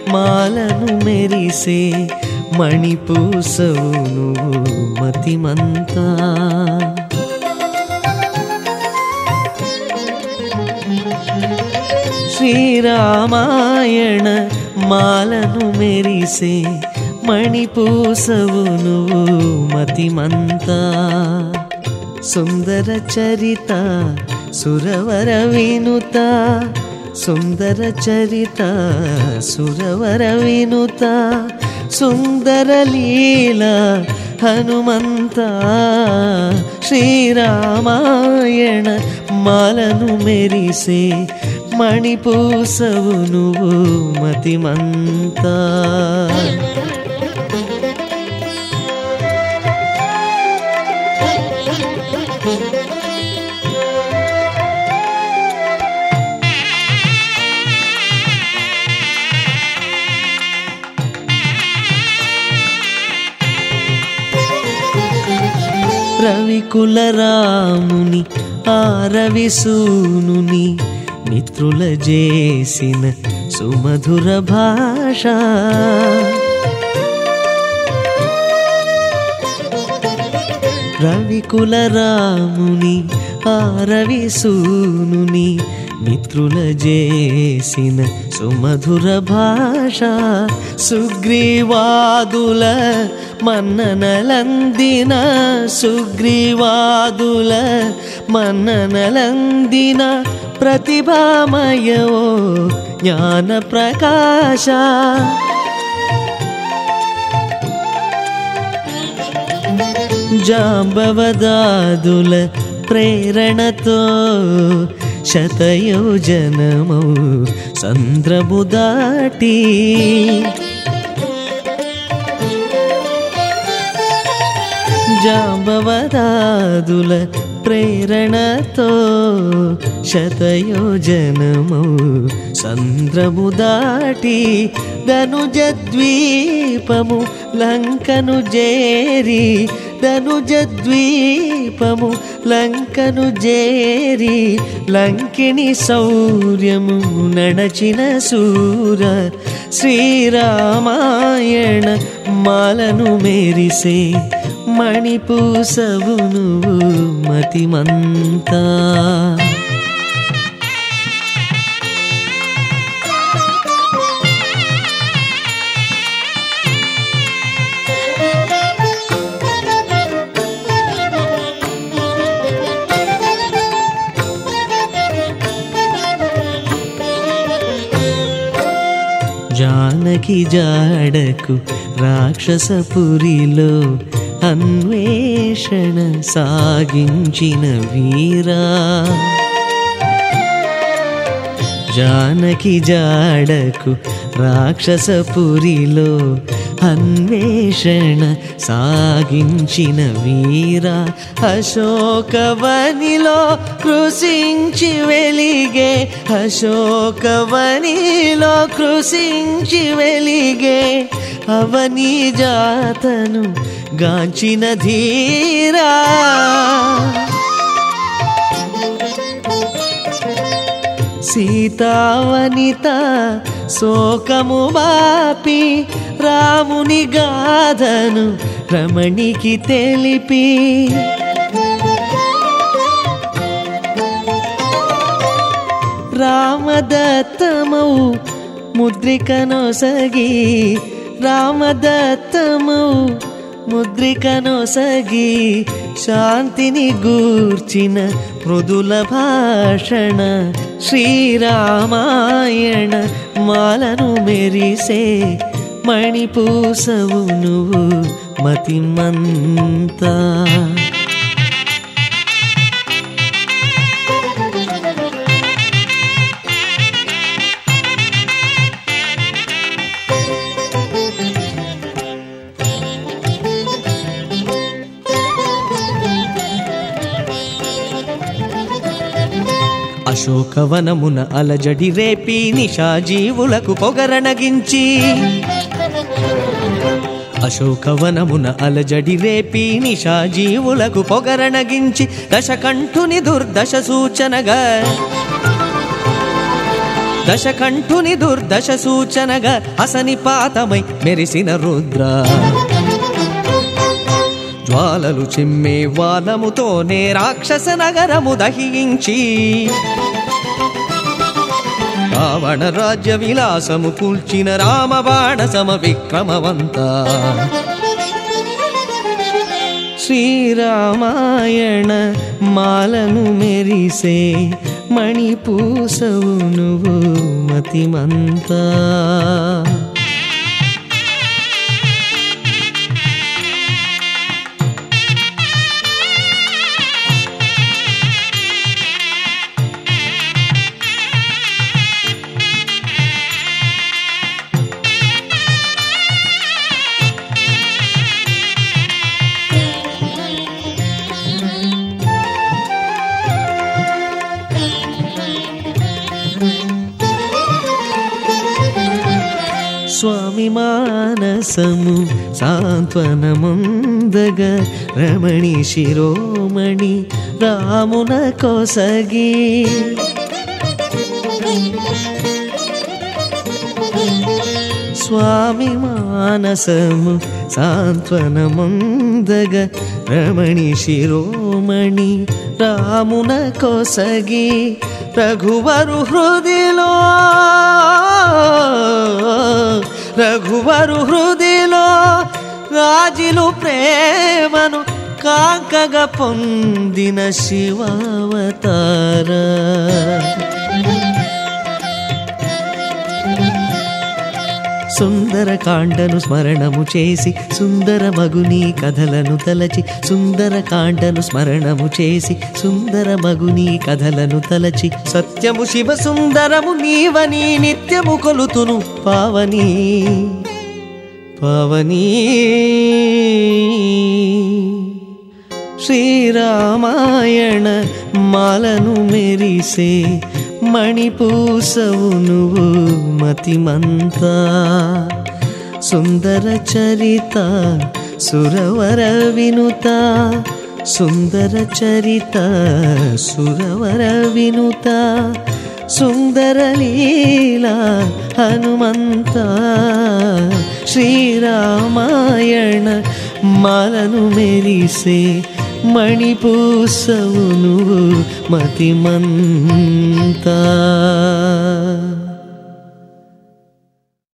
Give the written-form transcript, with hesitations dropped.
మాలను మెరిసే మణిపూసవు నువ్వు మతిమంతా. శ్రీరామాయణ మాలను మెరిసే మణిపూసవు నువ్వు మతిమంతా. సుందర చరిత సురవర వినుత, సుందర చరిత సురవర వినుత, సుందర లీల హనుమంత. శ్రీరామాయణ మాలను మెరిసే మణిపూసవు నువ్వు మతిమంతా. రవికుల రాముని ఆరవిసూనుని మిత్రుల చేసిన సుమధుర భాష. రవికుల రాముని ఆరవిసూనుని మిత్రుల చేసిన సుమధుర భాష. సుగ్రీవాదుల మన్ననలందిన, సుగ్రీవాదుల మన్ననలందిన ప్రతిభామయో జ్ఞాన ప్రకాశ. జాంబవదాదుల ప్రేరణతో శతయోజనమౌ సంద్రము దాటి, జాంబవదాదుల ప్రేరణతో శతయోజనమౌ సంద్రము దాటి, ధనుజద్వీపము లంకను చేరి, ధనుజద్వీపము లంకను చేరి, లంకిని శౌర్యము నడచిన శూర. శ్రీరామాయణ మాలను మెరిసే మణిపూసవు నువ్వు మతిమంతా. జానకి జాడకు రాక్షసపురిలో అన్వేషణ సాగించిన వీరా. జానకి జాడకు రాక్షసపురిలో అన్వేషణ సాగించిన వీరా. అశోకవనిలో కృషించి వెలిగే, అశోకవనిలో కృషించి వెలిగే అవని జాతను గాంచిన ధీరా. సీతావనిత శోకము బాపి రాముని గాథను రమణికి తెలిపి, రామదత్తమౌ ముద్రికనొసగి, రామదత్తమౌ ముద్రికనొసగి శాంతిని గూర్చిన మృదుల భాషణ. శ్రీరామాయణ మాలను మెరిసే మణిపూసవు నువ్వు మతిమంతా. అశోకవనమున అలజడి రేపి నిషాజీవులకు పొగరనగించి, అశోకవనమున అలజడి రేపి నిషాజీవులకు పొగరనగించి, దశకంఠుని దుర్దశ సూచనగా దశకంఠుని దుర్దశ సూచనగా అసనిపాతమై మెరిసిన రుద్ర జ్వాలలు చిమ్మే వానముతోనే రాక్షస నగరము దహించి రావణ రాజ్య విలాసము కూల్చిన రామబాణ సమ విక్రమవంత శ్రీరామాయణ మాలను మెరిసే మణిపూసవు నువ్వు మతిమంతా స్వామి మానసము సాంత్వనముందగ రమణి శిరోమణి రామున కొసగి స్వామి మానసము సాంత్వనముందగ రమణి శిరోమణి రామున కొసగి రఘువరు హృదిలో రాజిలు ప్రేమను కాంకగా పొందిన శివావతార సుందర కాండను స్మరణము చేసి సుందర మగుని కథలను తలచి సుందర కాండను స్మరణము చేసి సుందర మగుని కథలను తలచి సత్యము శివ సుందరము నీవని నిత్యము కొలుతును పావని పావని శ్రీరామాయణ మాలను మెరిసే మణిపూసవు నువ్వు మతిమంతా సుందర చరిత సురవర వినుత సుందర చరిత సురవర వినుత సుందర లీలా హనుమంత శ్రీరామాయణ మాలను మెరిసే మణిపూసవు నువ్వు మతిమంతా